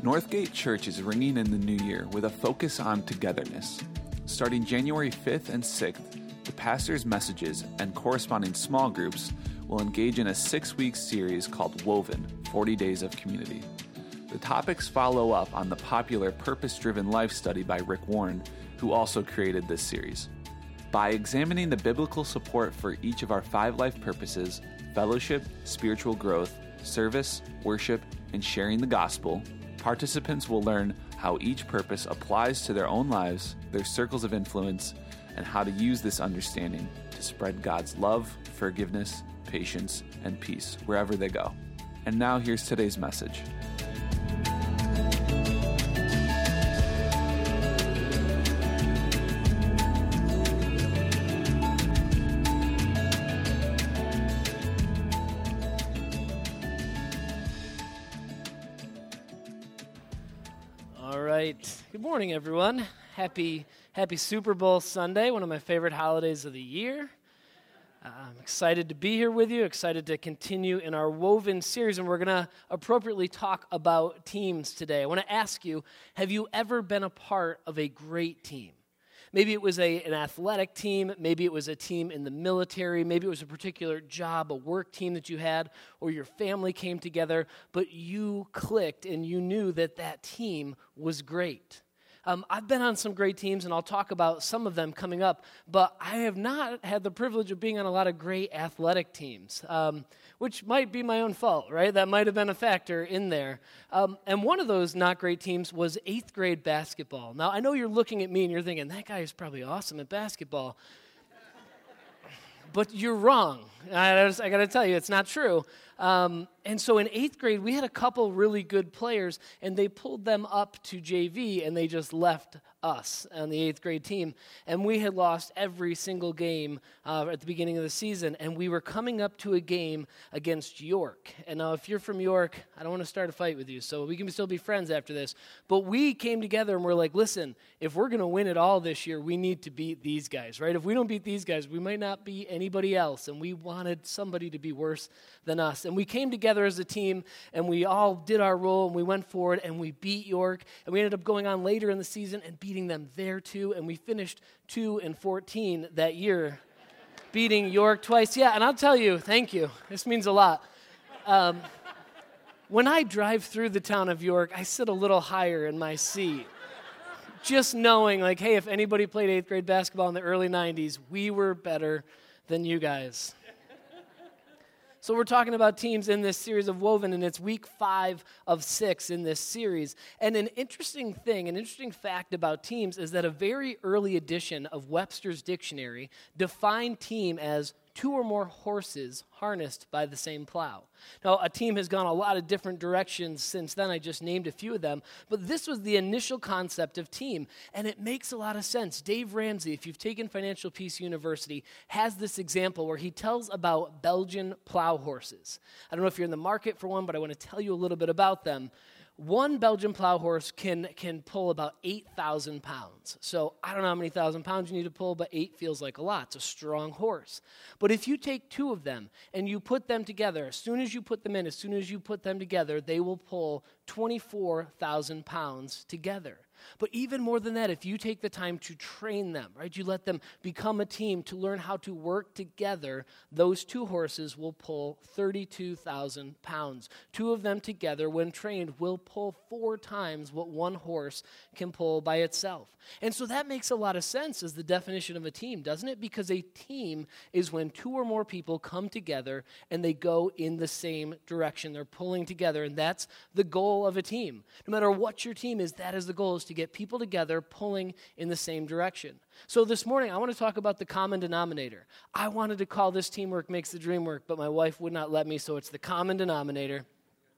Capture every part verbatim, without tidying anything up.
Northgate Church is ringing in the new year with a focus on togetherness. Starting January fifth and sixth, the pastor's messages and corresponding small groups will engage in a six-week series called Woven, forty Days of Community. The topics follow up on the popular Purpose-Driven Life study by Rick Warren, who also created this series. By examining the biblical support for each of our five life purposes, fellowship, spiritual growth, service, worship, and sharing the gospel, participants will learn how each purpose applies to their own lives, their circles of influence, and how to use this understanding to spread God's love, forgiveness, patience, and peace wherever they go. And now here's today's message. Good morning, everyone. Happy Happy Super Bowl Sunday, one of my favorite holidays of the year. Uh, I'm excited to be here with you, excited to continue in our Woven series, and we're going to appropriately talk about teams today. I want to ask you, have you ever been a part of a great team? Maybe it was a, an athletic team, maybe it was a team in the military, maybe it was a particular job, a work team that you had, or your family came together, but you clicked and you knew that that team was great. Um, I've been on some great teams, and I'll talk about some of them coming up, but I have not had the privilege of being on a lot of great athletic teams, um, which might be my own fault, right? That might have been a factor in there. Um, and one of those not great teams was eighth grade basketball. Now, I know you're looking at me and you're thinking, that guy is probably awesome at basketball. But you're wrong. I, I got to tell you, it's not true. Um, and so in eighth grade, we had a couple really good players, and they pulled them up to J V, and they just left us on the eighth grade team. And we had lost every single game uh, at the beginning of the season, and we were coming up to a game against York. And now if you're from York, I don't want to start a fight with you, so we can still be friends after this. But we came together, and we're like, listen, if we're going to win it all this year, we need to beat these guys, right? If we don't beat these guys, we might not beat anybody else, and we wanted somebody to be worse than us. And we came together as a team, and we all did our role, and we went forward, and we beat York, and we ended up going on later in the season and beating them there too, and we finished two and fourteen that year, beating York twice. Yeah, and I'll tell you, thank you. This means a lot. Um, when I drive through the town of York, I sit a little higher in my seat, just knowing, like, hey, if anybody played eighth grade basketball in the early nineties, we were better than you guys. So we're talking about teams in this series of Woven, and it's week five of six in this series. And an interesting thing, an interesting fact about teams is that a very early edition of Webster's Dictionary defined team as two or more horses harnessed by the same plow. Now, a team has gone a lot of different directions since then. I just named a few of them. But this was the initial concept of team, and it makes a lot of sense. Dave Ramsey, if you've taken Financial Peace University, has this example where he tells about Belgian plow horses. I don't know if you're in the market for one, but I want to tell you a little bit about them. One Belgian plow horse can can pull about eight thousand pounds. So I don't know how many thousand pounds you need to pull, but eight feels like a lot. It's a strong horse. But if you take two of them and you put them together, as soon as you put them in, as soon as you put them together, they will pull twenty-four thousand pounds together. But even more than that, if you take the time to train them, right, you let them become a team to learn how to work together, those two horses will pull thirty-two thousand pounds. Two of them together, when trained, will pull four times what one horse can pull by itself. And so that makes a lot of sense as the definition of a team, doesn't it? Because a team is when two or more people come together and they go in the same direction. They're pulling together, and that's the goal of a team. No matter what your team is, that is the goal, is to get people together pulling in the same direction. So this morning, I want to talk about the common denominator. I wanted to call this Teamwork Makes the Dream Work, but my wife would not let me, so it's the common denominator.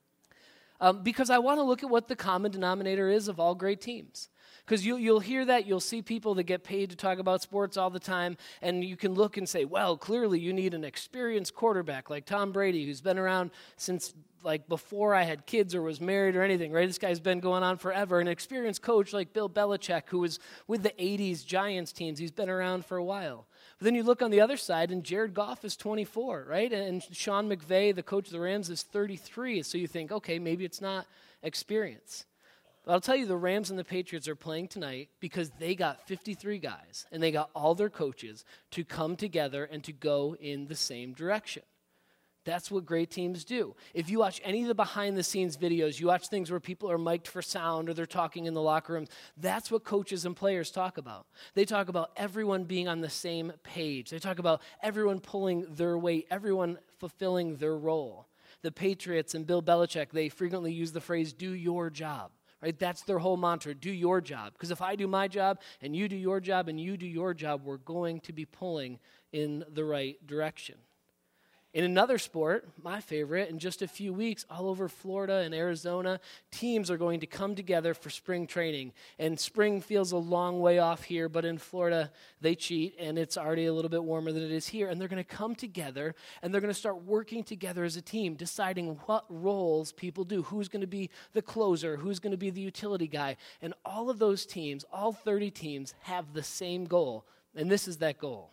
Um, because I want to look at what the common denominator is of all great teams. Because you, you'll hear that, you'll see people that get paid to talk about sports all the time, and you can look and say, well, clearly you need an experienced quarterback like Tom Brady, who's been around since like before I had kids or was married or anything, right? This guy's been going on forever. An experienced coach like Bill Belichick, who was with the eighties Giants teams, he's been around for a while. But then you look on the other side, and Jared Goff is twenty-four, right? And Sean McVay, the coach of the Rams, is thirty-three. So you think, okay, maybe it's not experience. But I'll tell you, the Rams and the Patriots are playing tonight because they got fifty-three guys, and they got all their coaches to come together and to go in the same direction. That's what great teams do. If you watch any of the behind-the-scenes videos, you watch things where people are mic'd for sound or they're talking in the locker rooms, that's what coaches and players talk about. They talk about everyone being on the same page. They talk about everyone pulling their weight, everyone fulfilling their role. The Patriots and Bill Belichick, they frequently use the phrase, do your job. Right? That's their whole mantra, do your job. Because if I do my job and you do your job and you do your job, we're going to be pulling in the right direction. In another sport, my favorite, in just a few weeks, all over Florida and Arizona, teams are going to come together for spring training. And spring feels a long way off here, but in Florida, they cheat, and it's already a little bit warmer than it is here. And they're going to come together, and they're going to start working together as a team, deciding what roles people do, who's going to be the closer, who's going to be the utility guy. And all of those teams, all thirty teams, have the same goal, and this is that goal.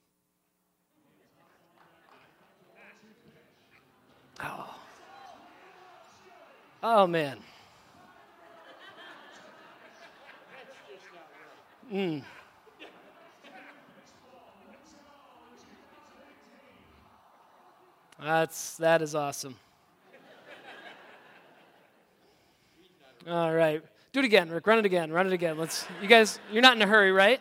Oh. Oh, man. Mm. That's, that is awesome. All right. Do it again, Rick. Run it again. Run it again. Let's, you guys, you're not in a hurry, right?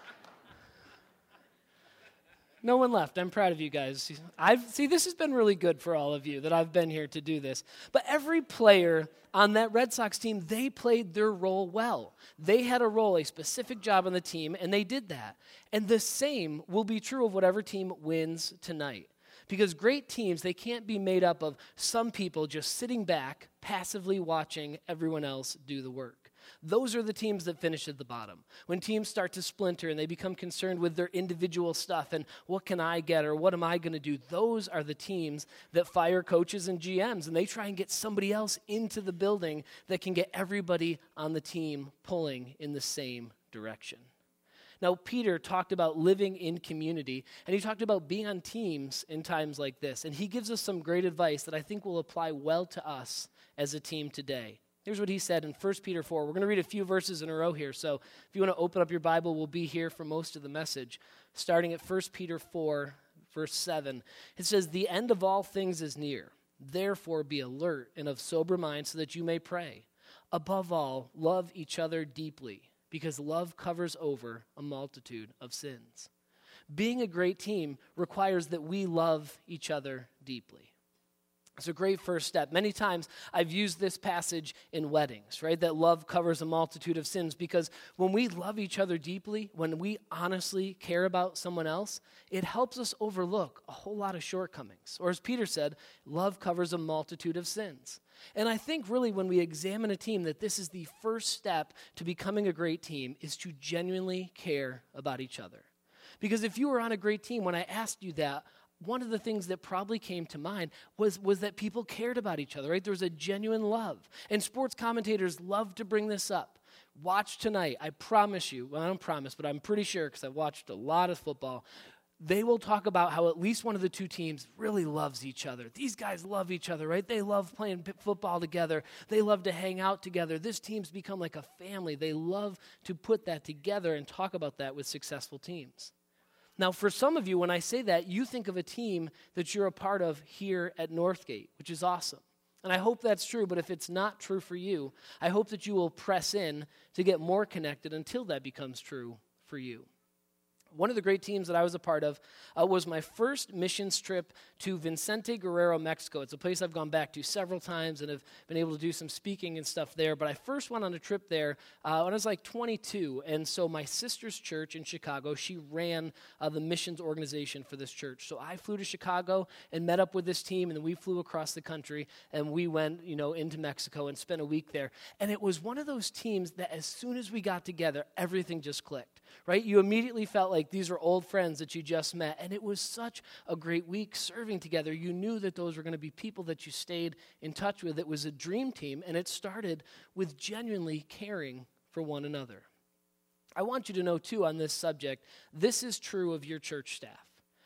No one left. I'm proud of you guys. I've see, this has been really good for all of you that I've been here to do this. But every player on that Red Sox team, they played their role well. They had a role, a specific job on the team, and they did that. And the same will be true of whatever team wins tonight. Because great teams, they can't be made up of some people just sitting back, passively watching everyone else do the work. Those are the teams that finish at the bottom. When teams start to splinter and they become concerned with their individual stuff and what can I get or what am I going to do, those are the teams that fire coaches and G Ms, and they try and get somebody else into the building that can get everybody on the team pulling in the same direction. Now, Peter talked about living in community, and he talked about being on teams in times like this, and he gives us some great advice that I think will apply well to us as a team today. Here's what he said in First Peter four. We're going to read a few verses in a row here, so if you want to open up your Bible, we'll be here for most of the message. Starting at First Peter four, verse seven, it says, "The end of all things is near. Therefore be alert and of sober mind so that you may pray. Above all, love each other deeply, because love covers over a multitude of sins." Being a great team requires that we love each other deeply. It's a great first step. Many times I've used this passage in weddings, right? That love covers a multitude of sins, because when we love each other deeply, when we honestly care about someone else, it helps us overlook a whole lot of shortcomings. Or as Peter said, love covers a multitude of sins. And I think really when we examine a team that this is the first step to becoming a great team is to genuinely care about each other. Because if you were on a great team, when I asked you that, one of the things that probably came to mind was, was that people cared about each other, right? There was a genuine love. And sports commentators love to bring this up. Watch tonight. I promise you, well, I don't promise, but I'm pretty sure because I've watched a lot of football, they will talk about how at least one of the two teams really loves each other. These guys love each other, right? They love playing football together. They love to hang out together. This team's become like a family. They love to put that together and talk about that with successful teams. Now, for some of you, when I say that, you think of a team that you're a part of here at Northgate, which is awesome. And I hope that's true, but if it's not true for you, I hope that you will press in to get more connected until that becomes true for you. One of the great teams that I was a part of uh, was my first missions trip to Vicente Guerrero, Mexico. It's a place I've gone back to several times and have been able to do some speaking and stuff there. But I first went on a trip there uh, when I was like twenty-two. And so my sister's church in Chicago, she ran uh, the missions organization for this church. So I flew to Chicago and met up with this team, and then we flew across the country, and we went, you know, into Mexico and spent a week there. And it was one of those teams that as soon as we got together, everything just clicked, right? You immediately felt like these were old friends that you just met, and it was such a great week serving together. You knew that those were going to be people that you stayed in touch with. It was a dream team, and it started with genuinely caring for one another. I want you to know, too, on this subject, this is true of your church staff.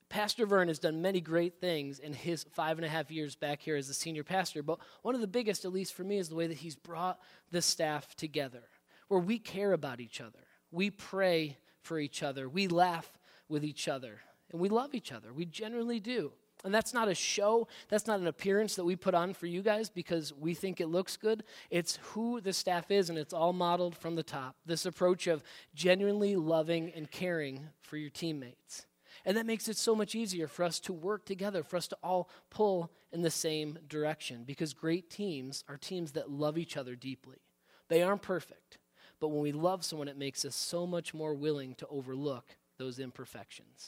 Pastor Vern has done many great things in his five and a half years back here as a senior pastor, but one of the biggest, at least for me, is the way that he's brought the staff together, where we care about each other, we pray for each other, we laugh with each other, and we love each other. We genuinely do. And that's not a show, that's not an appearance that we put on for you guys because we think it looks good. It's who the staff is, and it's all modeled from the top. This approach of genuinely loving and caring for your teammates. And that makes it so much easier for us to work together, for us to all pull in the same direction, because great teams are teams that love each other deeply. They aren't perfect, but when we love someone, it makes us so much more willing to overlook those imperfections.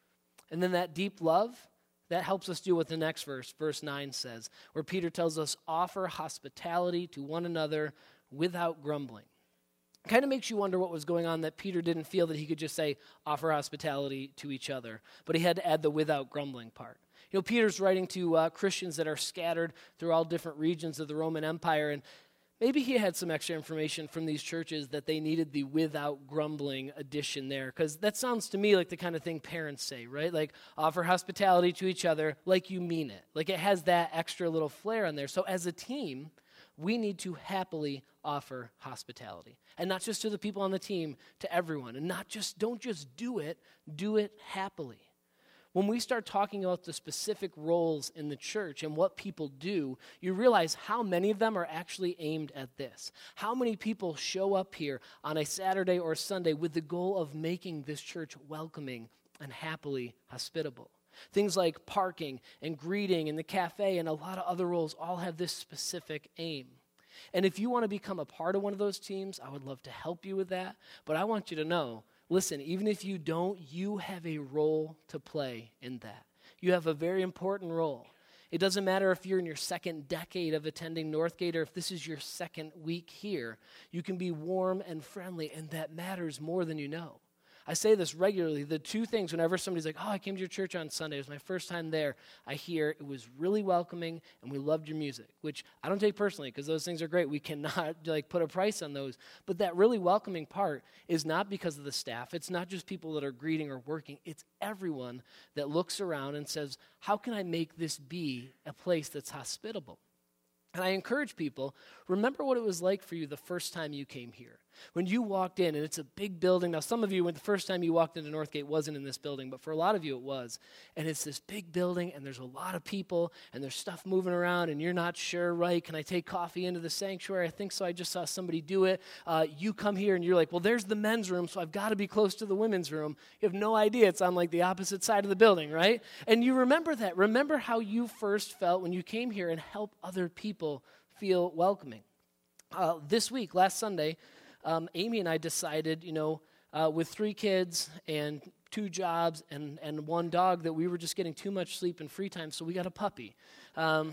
And then that deep love, that helps us do what the next verse, verse nine says, where Peter tells us, offer hospitality to one another without grumbling. It kind of makes you wonder what was going on that Peter didn't feel that he could just say, offer hospitality to each other, but he had to add the without grumbling part. You know, Peter's writing to uh, Christians that are scattered through all different regions of the Roman Empire, and maybe he had some extra information from these churches that they needed the without grumbling addition there, because that sounds to me like the kind of thing parents say, right? Like, offer hospitality to each other like you mean it. Like it has that extra little flair on there. So as a team, we need to happily offer hospitality. And not just to the people on the team, to everyone. And not just, don't just do it, do it happily. When we start talking about the specific roles in the church and what people do, you realize how many of them are actually aimed at this. How many people show up here on a Saturday or Sunday with the goal of making this church welcoming and happily hospitable. Things like parking and greeting and the cafe and a lot of other roles all have this specific aim. And if you want to become a part of one of those teams, I would love to help you with that. But I want you to know, listen, even if you don't, you have a role to play in that. You have a very important role. It doesn't matter if you're in your second decade of attending Northgate or if this is your second week here. You can be warm and friendly, and that matters more than you know. I say this regularly. The two things, whenever somebody's like, oh, I came to your church on Sunday, it was my first time there, I hear it was really welcoming and we loved your music, which I don't take personally because those things are great. We cannot like put a price on those. But that really welcoming part is not because of the staff. It's not just people that are greeting or working. It's everyone that looks around and says, how can I make this be a place that's hospitable? And I encourage people, remember what it was like for you the first time you came here. When you walked in, and it's a big building. Now, some of you, when the first time you walked into Northgate, wasn't in this building, but for a lot of you, it was. And it's this big building, and there's a lot of people, and there's stuff moving around, and you're not sure, right? Can I take coffee into the sanctuary? I think so. I just saw somebody do it. Uh, you come here, and you're like, well, there's the men's room, so I've got to be close to the women's room. You have no idea. It's on, like, the opposite side of the building, right? And you remember that. Remember how you first felt when you came here and helped other people feel welcoming. Uh, this week, last Sunday, Um, Amy and I decided, you know, uh, with three kids and two jobs and, and one dog that we were just getting too much sleep and free time, so we got a puppy. Um,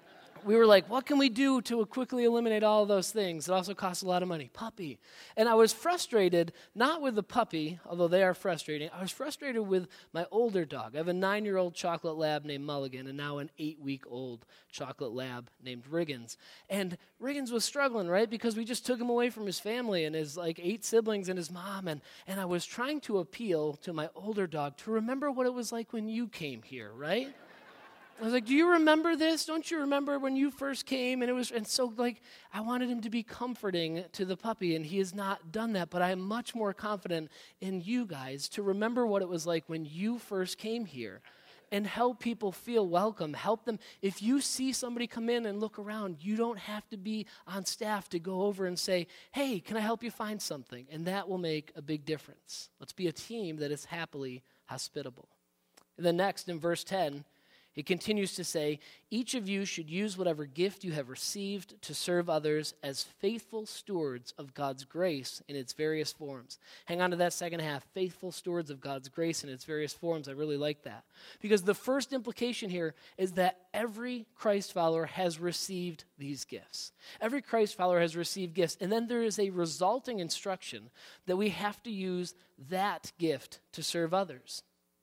we were like, what can we do to quickly eliminate all of those things? It also costs a lot of money. Puppy. And I was frustrated, not with the puppy, although they are frustrating. I was frustrated with my older dog. I have a nine-year-old chocolate lab named Mulligan and now an eight-week-old chocolate lab named Riggins. And Riggins was struggling, right, because we just took him away from his family and his, like, eight siblings and his mom. And, and I was trying to appeal to my older dog to remember what it was like when you came here, right? I was like, do you remember this? Don't you remember when you first came? And it was, and so like, I wanted him to be comforting to the puppy, and he has not done that. But I am much more confident in you guys to remember what it was like when you first came here, and help people feel welcome. Help them. If you see somebody come in and look around, you don't have to be on staff to go over and say, hey, can I help you find something? And that will make a big difference. Let's be a team that is happily hospitable. And then next, in verse ten, it continues to say, each of you should use whatever gift you have received to serve others as faithful stewards of God's grace in its various forms. Hang on to that second half, faithful stewards of God's grace in its various forms. I really like that. Because the first implication here is that every Christ follower has received these gifts. Every Christ follower has received gifts. And then there is a resulting instruction that we have to use that gift to serve others.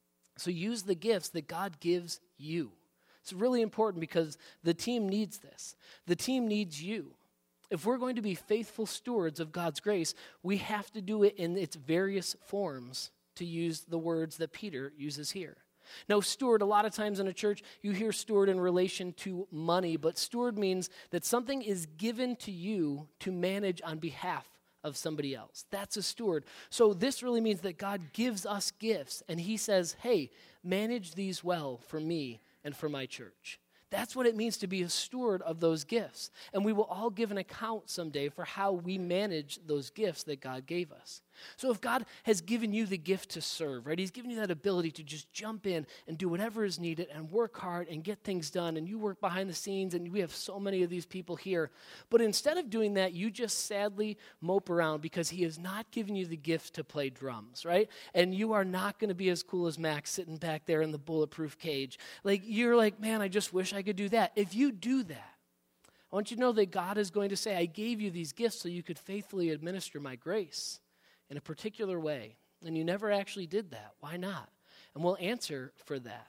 So use the gifts that God gives you. It's really important because the team needs this. The team needs you. If we're going to be faithful stewards of God's grace, we have to do it in its various forms, to use the words that Peter uses here. Now, steward, a lot of times in a church, you hear steward in relation to money, but steward means that something is given to you to manage on behalf of somebody else. That's a steward. So this really means that God gives us gifts, and he says, hey, manage these well for me and for my church. That's what it means to be a steward of those gifts. And we will all give an account someday for how we manage those gifts that God gave us. So if God has given you the gift to serve, right, he's given you that ability to just jump in and do whatever is needed and work hard and get things done, and you work behind the scenes, and we have so many of these people here. But instead of doing that, you just sadly mope around because he has not given you the gift to play drums, right? And you are not going to be as cool as Max sitting back there in the bulletproof cage. Like, you're like, man, I just wish I could do that. If you do that, I want you to know that God is going to say, I gave you these gifts so you could faithfully administer my grace in a particular way, and you never actually did that. Why not? And we'll answer for that.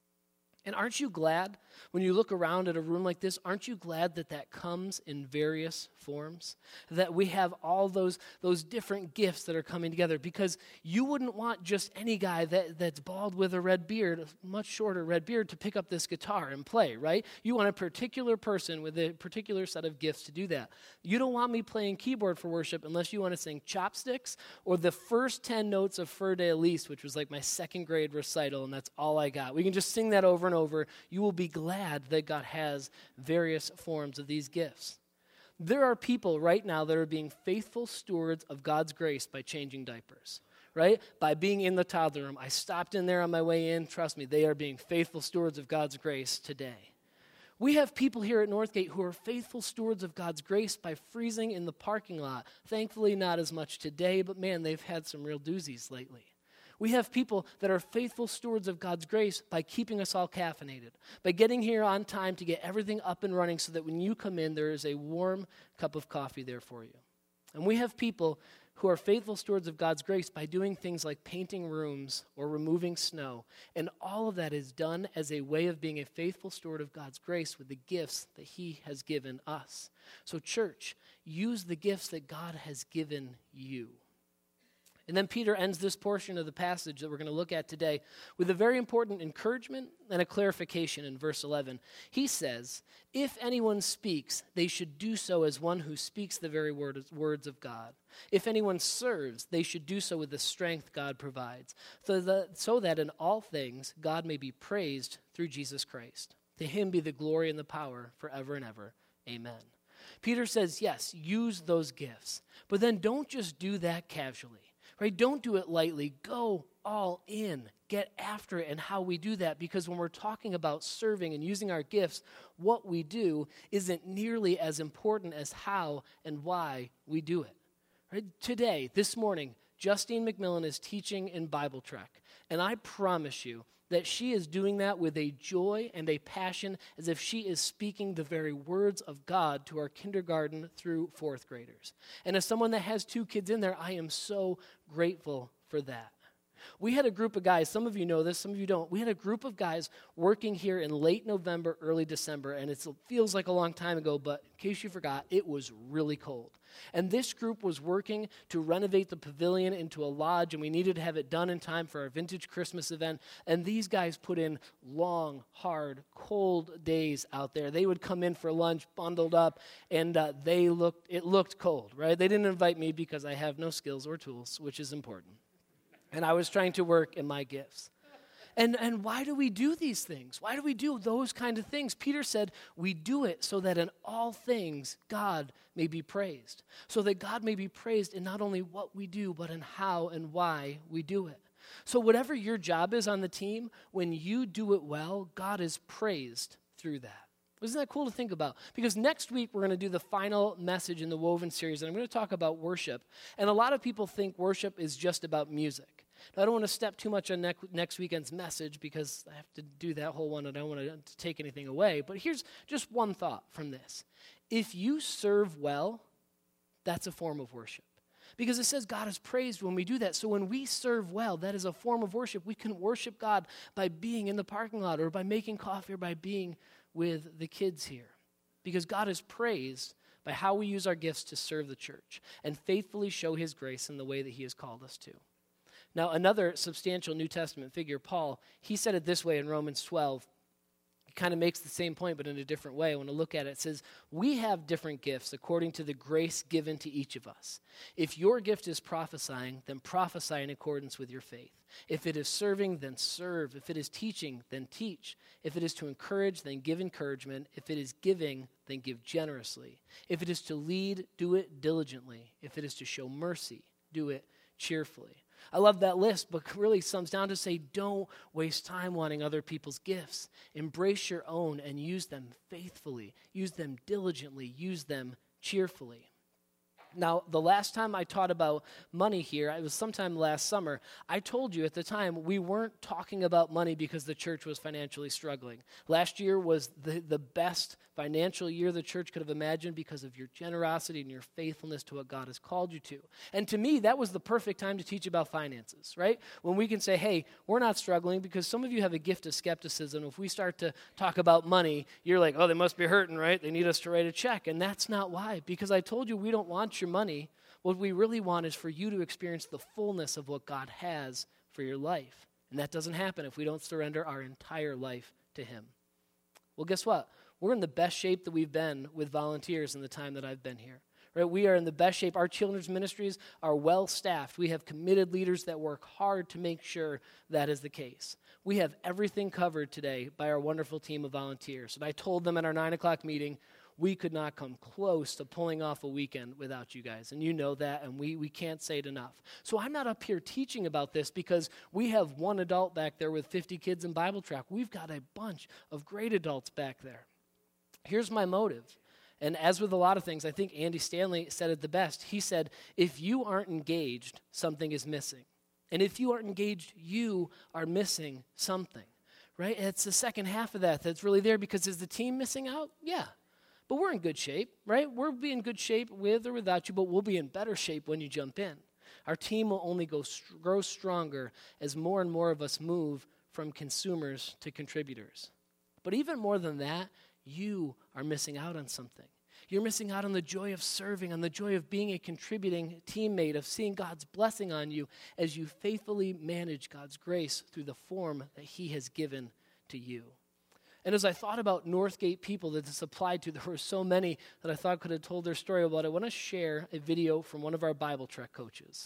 And aren't you glad when you look around at a room like this, aren't you glad that that comes in various forms? That we have all those, those different gifts that are coming together, because you wouldn't want just any guy that, that's bald with a red beard, a much shorter red beard, to pick up this guitar and play, right? You want a particular person with a particular set of gifts to do that. You don't want me playing keyboard for worship unless you want to sing Chopsticks or the first ten notes of Fur de Elise, which was like my second grade recital, and that's all I got. We can just sing that over and over. You will be glad that God has various forms of these gifts. There are people right now that are being faithful stewards of God's grace by changing diapers, right? By being in the toddler room. I stopped in there on my way in. Trust me, they are being faithful stewards of God's grace today. We have people here at Northgate who are faithful stewards of God's grace by freezing in the parking lot. Thankfully, not as much today, but man, they've had some real doozies lately. We have people that are faithful stewards of God's grace by keeping us all caffeinated, by getting here on time to get everything up and running so that when you come in, there is a warm cup of coffee there for you. And we have people who are faithful stewards of God's grace by doing things like painting rooms or removing snow. And all of that is done as a way of being a faithful steward of God's grace with the gifts that he has given us. So church, use the gifts that God has given you. And then Peter ends this portion of the passage that we're going to look at today with a very important encouragement and a clarification in verse eleven. He says, if anyone speaks, they should do so as one who speaks the very word, words of God. If anyone serves, they should do so with the strength God provides, so that, so that in all things God may be praised through Jesus Christ. To him be the glory and the power forever and ever. Amen. Peter says, yes, use those gifts, but then don't just do that casually. Right? Don't do it lightly. Go all in. Get after it and how we do that, because when we're talking about serving and using our gifts, what we do isn't nearly as important as how and why we do it. Right? Today, this morning, Justine McMillan is teaching in Bible Trek, and I promise you that she is doing that with a joy and a passion as if she is speaking the very words of God to our kindergarten through fourth graders. And as someone that has two kids in there, I am so grateful for that. We had a group of guys, some of you know this, some of you don't. We had a group of guys working here in late November, early December, and it feels like a long time ago, but in case you forgot, it was really cold. And this group was working to renovate the pavilion into a lodge, and we needed to have it done in time for our vintage Christmas event. And these guys put in long, hard, cold days out there. They would come in for lunch bundled up, and uh, they looked. it looked cold, right? They didn't invite me because I have no skills or tools, which is important. And I was trying to work in my gifts. And and why do we do these things? Why do we do those kind of things? Peter said we do it so that in all things God may be praised. So that God may be praised in not only what we do, but in how and why we do it. So whatever your job is on the team, when you do it well, God is praised through that. Isn't that cool to think about? Because next week we're going to do the final message in the Woven series, and I'm going to talk about worship. And a lot of people think worship is just about music. Now, I don't want to step too much on ne- next weekend's message because I have to do that whole one and I don't want to take anything away. But here's just one thought from this. If you serve well, that's a form of worship. Because it says God is praised when we do that. So when we serve well, that is a form of worship. We can worship God by being in the parking lot or by making coffee or by being with the kids here. Because God is praised by how we use our gifts to serve the church and faithfully show his grace in the way that he has called us to. Now, another substantial New Testament figure, Paul, he said it this way in Romans twelve. It kind of makes the same point, but in a different way. I want to look at it. It says, we have different gifts according to the grace given to each of us. If your gift is prophesying, then prophesy in accordance with your faith. If it is serving, then serve. If it is teaching, then teach. If it is to encourage, then give encouragement. If it is giving, then give generously. If it is to lead, do it diligently. If it is to show mercy, do it cheerfully. I love that list, but really sums down to say, don't waste time wanting other people's gifts. Embrace your own and use them faithfully. Use them diligently. Use them cheerfully. Now, the last time I taught about money here, it was sometime last summer. I told you at the time we weren't talking about money because the church was financially struggling. Last year was the, the best financial year the church could have imagined because of your generosity and your faithfulness to what God has called you to. And to me, that was the perfect time to teach about finances, right? When we can say, hey, we're not struggling, because some of you have a gift of skepticism. If we start to talk about money, you're like, oh, they must be hurting, right? They need us to write a check. And that's not why, because I told you we don't want your money. What we really want is for you to experience the fullness of what God has for your life. And that doesn't happen if we don't surrender our entire life to Him. Well, guess what? We're in the best shape that we've been with volunteers in the time that I've been here. Right? We are in the best shape. Our children's ministries are well staffed. We have committed leaders that work hard to make sure that is the case. We have everything covered today by our wonderful team of volunteers. And I told them at our nine o'clock meeting, we could not come close to pulling off a weekend without you guys. And you know that, and we, we can't say it enough. So I'm not up here teaching about this because we have one adult back there with fifty kids in Bible track. We've got a bunch of great adults back there. Here's my motive. And as with a lot of things, I think Andy Stanley said it the best. He said, if you aren't engaged, something is missing. And if you aren't engaged, you are missing something, right? And it's the second half of that that's really there, because is the team missing out? Yeah. But we're in good shape, right? We'll be in good shape with or without you, but we'll be in better shape when you jump in. Our team will only go st- grow stronger as more and more of us move from consumers to contributors. But even more than that, you are missing out on something. You're missing out on the joy of serving, on the joy of being a contributing teammate, of seeing God's blessing on you as you faithfully manage God's grace through the form that He has given to you. And as I thought about Northgate people that this applied to, there were so many that I thought could have told their story about it. I want to share a video from one of our Bible Trek coaches.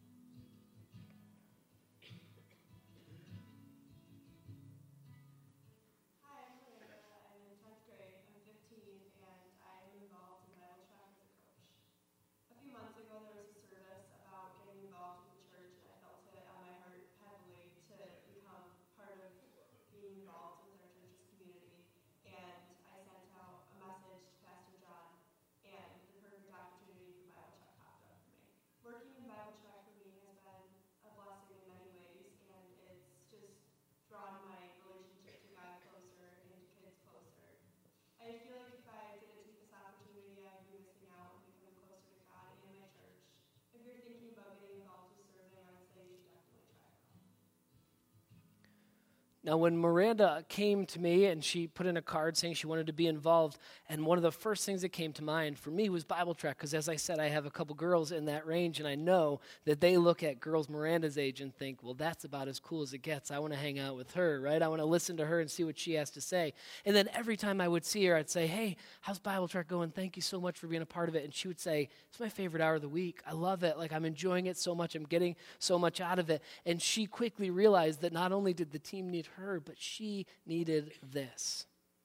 Now, when Miranda came to me and she put in a card saying she wanted to be involved, and one of the first things that came to mind for me was Bible Trek, because as I said, I have a couple girls in that range, and I know that they look at girls Miranda's age and think, well, that's about as cool as it gets. I want to hang out with her, right? I want to listen to her and see what she has to say. And then every time I would see her, I'd say, hey, how's Bible Trek going? Thank you so much for being a part of it. And she would say, it's my favorite hour of the week. I love it. Like, I'm enjoying it so much. I'm getting so much out of it. And she quickly realized that not only did the team need her, but she needed this.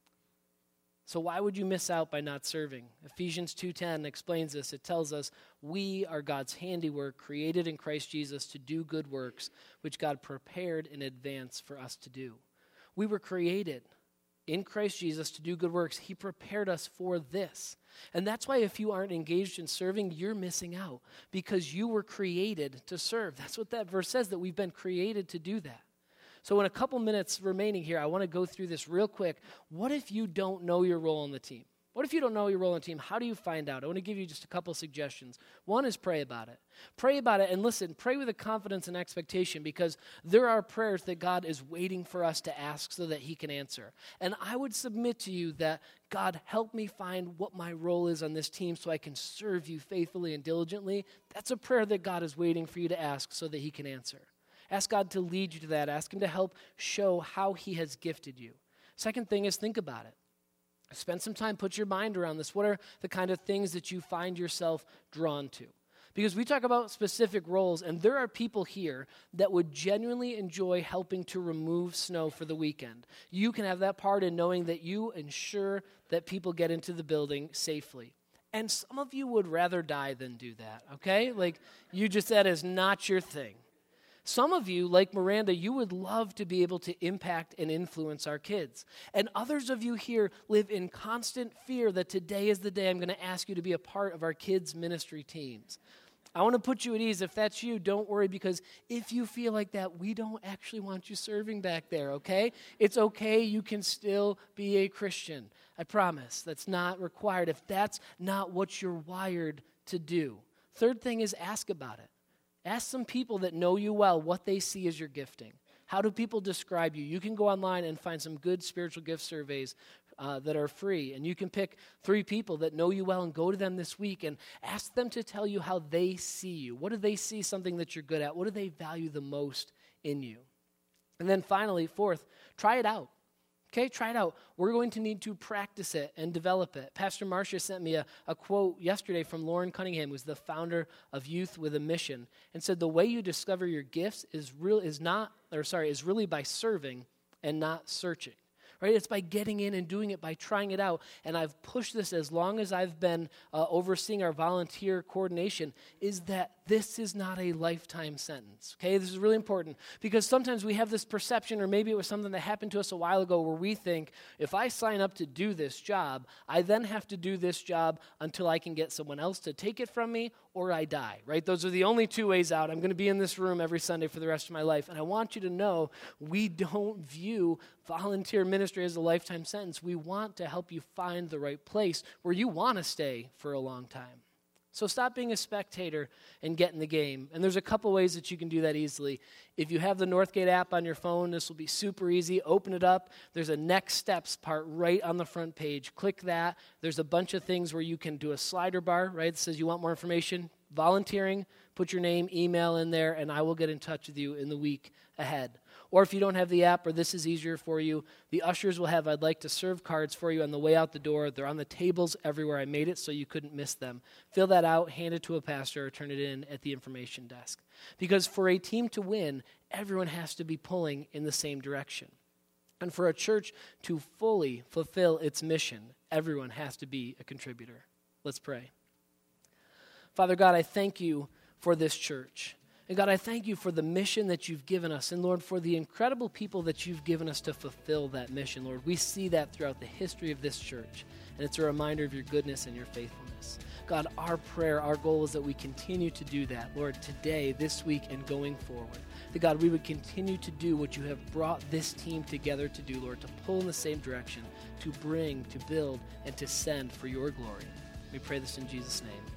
So why would you miss out by not serving? Ephesians two ten explains this. It tells us we are God's handiwork, created in Christ Jesus to do good works, which God prepared in advance for us to do. We were created in Christ Jesus to do good works. He prepared us for this. And that's why if you aren't engaged in serving, you're missing out, because you were created to serve. That's what that verse says, that we've been created to do that. So in a couple minutes remaining here, I want to go through this real quick. What if you don't know your role on the team? What if you don't know your role on the team? How do you find out? I want to give you just a couple suggestions. One is pray about it. Pray about it, and listen, pray with a confidence and expectation, because there are prayers that God is waiting for us to ask so that He can answer. And I would submit to you that, God, help me find what my role is on this team so I can serve you faithfully and diligently. That's a prayer that God is waiting for you to ask so that He can answer. Ask God to lead you to that. Ask him to help show how he has gifted you. Second thing is think about it. Spend some time, put your mind around this. What are the kind of things that you find yourself drawn to? Because we talk about specific roles, and there are people here that would genuinely enjoy helping to remove snow for the weekend. You can have that part in knowing that you ensure that people get into the building safely. And some of you would rather die than do that, okay? Like, you just, that is not your thing. Some of you, like Miranda, you would love to be able to impact and influence our kids. And others of you here live in constant fear that today is the day I'm going to ask you to be a part of our kids' ministry teams. I want to put you at ease. If that's you, don't worry, because if you feel like that, we don't actually want you serving back there, okay? It's okay. You can still be a Christian. I promise. That's not required if that's not what you're wired to do. Third thing is ask about it. Ask some people that know you well what they see as your gifting. How do people describe you? You can go online and find some good spiritual gift surveys Uh, that are free. And you can pick three people that know you well and go to them this week and ask them to tell you how they see you. What do they see something that you're good at? What do they value the most in you? And then finally, fourth, try it out. Okay, try it out. We're going to need to practice it and develop it. Pastor Marcia sent me a, a quote yesterday from Lauren Cunningham, who's the founder of Youth with a Mission, and said the way you discover your gifts is real is not, or sorry, is really by serving and not searching. Right? It's by getting in and doing it, by trying it out. And I've pushed this as long as I've been uh, overseeing our volunteer coordination, is that this is not a lifetime sentence. Okay, this is really important because sometimes we have this perception, or maybe it was something that happened to us a while ago, where we think, if I sign up to do this job, I then have to do this job until I can get someone else to take it from me or I die, right? Those are the only two ways out. I'm going to be in this room every Sunday for the rest of my life. And I want you to know we don't view volunteer ministry as a lifetime sentence. We want to help you find the right place where you want to stay for a long time. So stop being a spectator and get in the game. And there's a couple ways that you can do that easily. If you have the Northgate app on your phone, this will be super easy. Open it up. There's a next steps part right on the front page. Click that. There's a bunch of things where you can do a slider bar, right? It says you want more information. Volunteering, put your name, email in there, and I will get in touch with you in the week ahead. Or if you don't have the app or this is easier for you, the ushers will have I'd like to serve cards for you on the way out the door. They're on the tables everywhere. I made it so you couldn't miss them. Fill that out, hand it to a pastor, or turn it in at the information desk. Because for a team to win, everyone has to be pulling in the same direction. And for a church to fully fulfill its mission, everyone has to be a contributor. Let's pray. Father God, I thank you for this church. And God, I thank you for the mission that you've given us. And Lord, for the incredible people that you've given us to fulfill that mission. Lord, we see that throughout the history of this church. And it's a reminder of your goodness and your faithfulness. God, our prayer, our goal is that we continue to do that, Lord, today, this week, and going forward. That God, we would continue to do what you have brought this team together to do, Lord, to pull in the same direction, to bring, to build, and to send for your glory. We pray this in Jesus' name.